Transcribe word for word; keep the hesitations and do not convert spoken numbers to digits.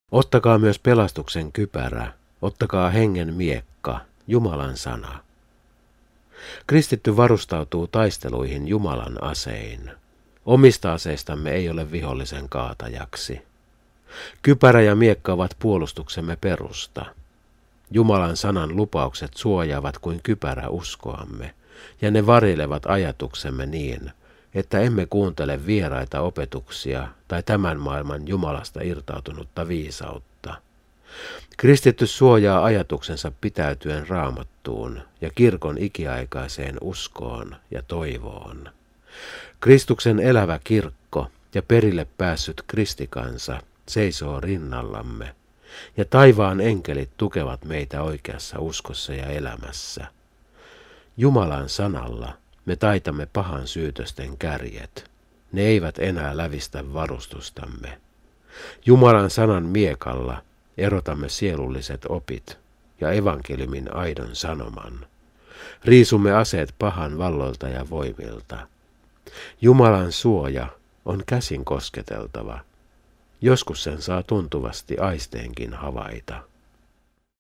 Ottakaa myös pelastuksen kypärä, ottakaa hengen miekka, Jumalan sana. Kristitty varustautuu taisteluihin Jumalan asein. Omista aseistamme ei ole vihollisen kaatajaksi. Kypärä ja miekka ovat puolustuksemme perusta. Jumalan sanan lupaukset suojaavat kuin kypärä uskoamme, ja ne varjelevat ajatuksemme niin, että emme kuuntele vieraita opetuksia tai tämän maailman Jumalasta irtautunutta viisautta. Kristitty suojaa ajatuksensa pitäytyen Raamattuun ja kirkon ikiaikaiseen uskoon ja toivoon. Kristuksen elävä kirkko ja perille päässyt kristikansa seisoo rinnallamme, ja taivaan enkelit tukevat meitä oikeassa uskossa ja elämässä. Jumalan sanalla me taitamme pahan syytösten kärjet. Ne eivät enää lävistä varustustamme. Jumalan sanan miekalla erotamme sielulliset opit ja evankeliumin aidon sanoman. Riisumme aseet pahan valloilta ja voimilta. Jumalan suoja on käsin kosketeltava. Joskus sen saa tuntuvasti aisteenkin havaita.